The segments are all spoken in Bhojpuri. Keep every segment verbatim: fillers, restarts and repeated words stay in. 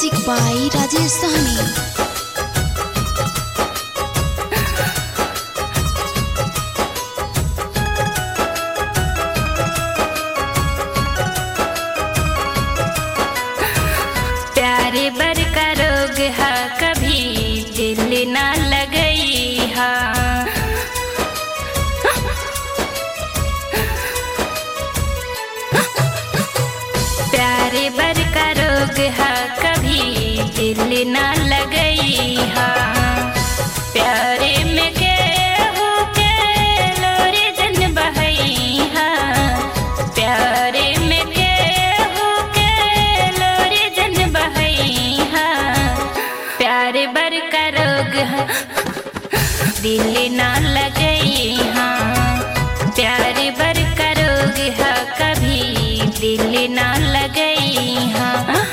म्यूजिक बाई राजेश सहनी। प्यारे बर का रोग है कभी दिल ना लगई हा। प्यारे बर का रोग है कभी दिल ना लगई हा। प्यारे में केहू के लोरे जन बहई हा। प्यारे में केहू के लोरे जन बहई हा। प्यारे बर का रोग है दिल ना लगई हा। प्यारे बर का रोग है कभी दिल ना लगई हा।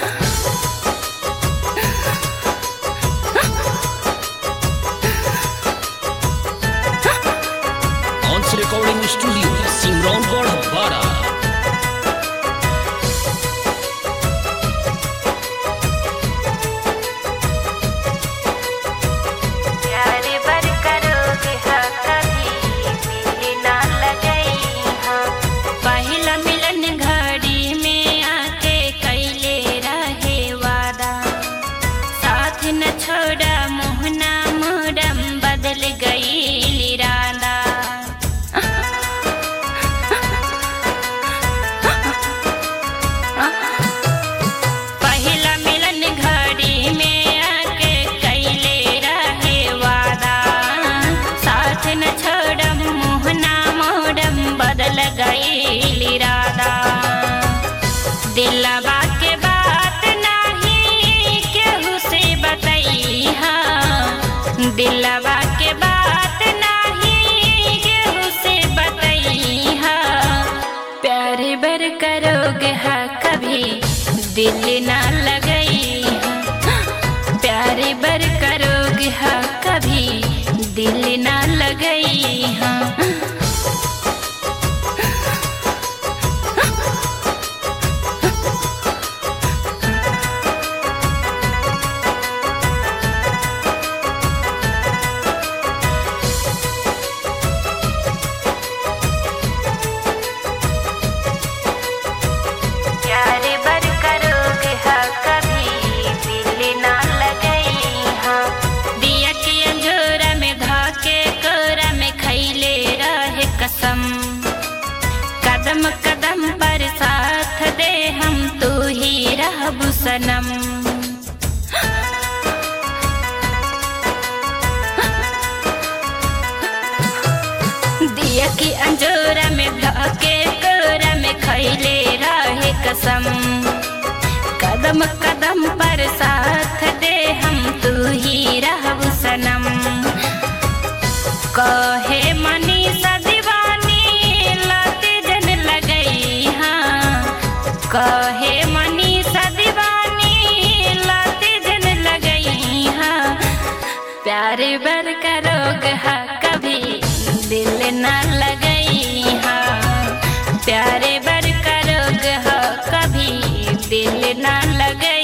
ऑन्स रिकॉर्डिंग स्टूडियो सिमरौनगढ़ बारा। प्यारे बर का रोग है कभी दिल ना लगई हा। पहिला मिलन घड़ी में आके कैले रहे वादा। साथ न छोड़ा मोहना मोरम बदल गई इरादा। पहिला मिलन घड़ी में आके कैले रहे वादा। साथ न छोड़म मोहना मोरम बदल गई इरादा। दिलवा के बात नहीं केहू से बतई हा। दिलवा के बात नहीं केहू से बतई हा। प्यारे बर का रोग है कभी दिल ना लगई हा। प्यारे बर का रोग है कभी दिल ना लगई हा। प्यारे बर का रोग है कभी दिल ना लगई हा। दिया के अंजोरा में धाके कोरा में खैले रहे कसम। कदम कदम पर साथ दे हम तू ही रहबू सनम। दिया की अंजोरा में धाके कोरा में खैले रहे कसम। कदम कदम पर साथ दे हम तू ही रहबू सनम। कहे मनीषा दीवानी लाते जन लगई हा। कहे मनीषा दीवानी लाते जन लगई हा। प्यारे बर का रोग है कभी दिल ना लगई हा। प्यारे बर का रोग है कभी दिल ना लगई।